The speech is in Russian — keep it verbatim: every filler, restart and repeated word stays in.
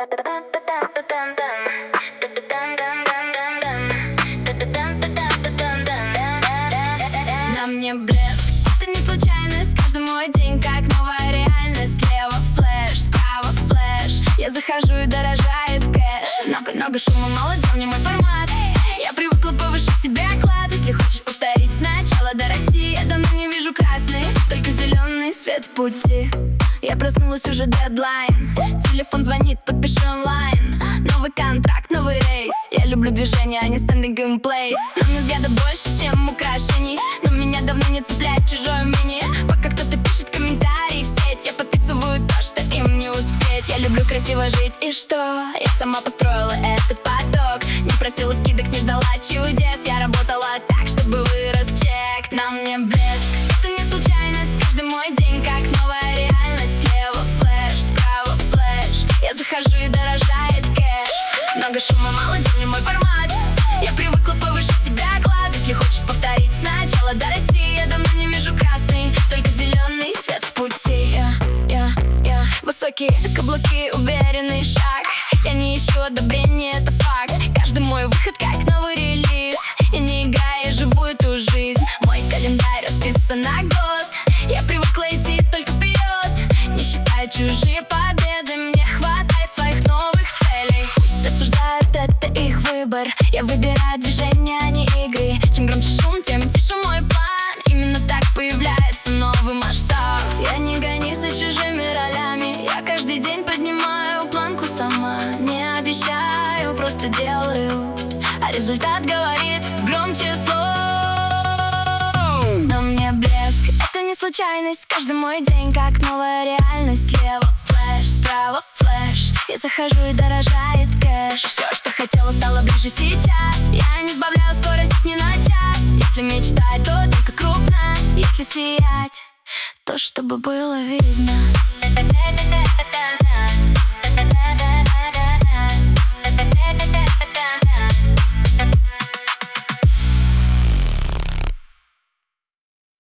На мне блеск, это не случайность. Каждый мой день как новая реальность. Слева флеш, справа флеш. Я захожу и дорожает кэш. Много-много шума, мало дел, не мой формат. Я привыкла повышать себе оклад. Если хочешь повторить сначала, дорасти. Я давно не вижу красный, только зеленый свет в пути. Я проснулась, уже дедлайн. Телефон звонит, подпиши онлайн. Новый контракт, новый рейс. Я люблю движение, а не standing in place. Но мне взгляда больше, чем украшений. Но меня давно не цепляет чужое мнение. Пока кто-то пишет комментарии в сеть, я подписываю то, что им не успеть. Я люблю красиво жить, и что? Я сама построила этот поток. Не просила скидок, не ждала чудес. Я работала так, чтобы вырос чек. На мне блеск, это не случайность. Каждый мой день как новая реальность. Слева флеш, справа флеш. Я захожу и дорожает кэш. Много шума, мало дел, не мой формат. Я привыкла повышать себе оклад. Если хочешь повторить сначала, дорасти. Я давно не вижу красный, только зеленый свет в пути. Я, я, я. Высокие каблуки, уверенный шаг. Я не ищу одобрения, это факт. Каждый мой выход как новый релиз. Я не играю, я живу эту жизнь. Мой календарь расписан на год. Я привыкла идти только вперед. Не считаю чужие победы. Мне хватает своих новых целей. Пусть осуждают, это их выбор. Я выбираю движения, а не игры. Чем громче шум, тем тише мой план. Именно так появляется новый масштаб. Я не гонюсь за чужими ролями. Я каждый день поднимаю планку сама. Не обещаю, просто делаю. А результат говорит громче слов. На мне блеск, это не случайность. Каждый мой день как новая реальность. Слева флеш, справа флеш. Я захожу и дорожает кэш. Все, что хотела, стало ближе сейчас. Я не сбавляю скорость ни на час. Если мечтать, то только крупно. Если сиять, то чтобы было видно.